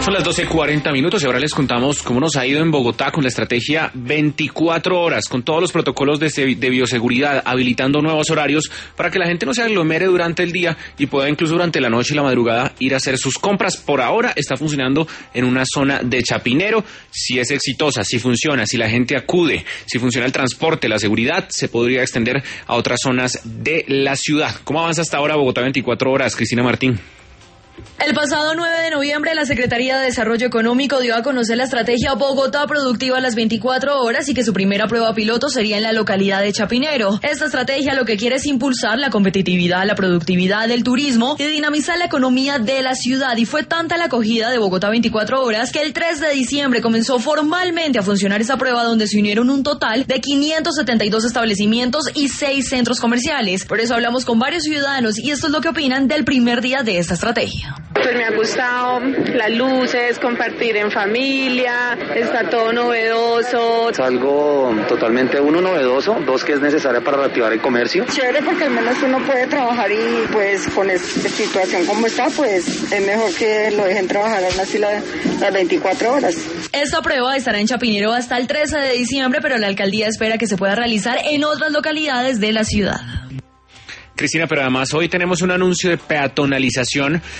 Son las 12:40 y ahora les contamos cómo nos ha ido en Bogotá con la estrategia 24 horas, con todos los protocolos de bioseguridad, habilitando nuevos horarios para que la gente no se aglomere durante el día y pueda incluso durante la noche y la madrugada ir a hacer sus compras. Por ahora está funcionando en una zona de Chapinero. Si es exitosa, si funciona, si la gente acude, si funciona el transporte, la seguridad, se podría extender a otras zonas de la ciudad. ¿Cómo avanza hasta ahora Bogotá 24 horas? Cristina Martín. El pasado 9 de noviembre, la Secretaría de Desarrollo Económico dio a conocer la estrategia Bogotá Productiva a las 24 horas y que su primera prueba piloto sería en la localidad de Chapinero. Esta estrategia lo que quiere es impulsar la competitividad, la productividad del turismo y dinamizar la economía de la ciudad. Y fue tanta la acogida de Bogotá 24 horas que el 3 de diciembre comenzó formalmente a funcionar esa prueba, donde se unieron un total de 572 establecimientos y 6 centros comerciales. Por eso hablamos con varios ciudadanos y esto es lo que opinan del primer día de esta estrategia. Pues me ha gustado las luces, compartir en familia, está todo novedoso. Es algo totalmente, uno, novedoso, dos, que es necesaria para reactivar el comercio. Chévere, porque al menos uno puede trabajar y pues con esta situación como está, pues es mejor que lo dejen trabajar aún así las 24 horas. Esta prueba estará en Chapinero hasta el 13 de diciembre, pero la alcaldía espera que se pueda realizar en otras localidades de la ciudad. Cristina, pero además hoy tenemos un anuncio de peatonalización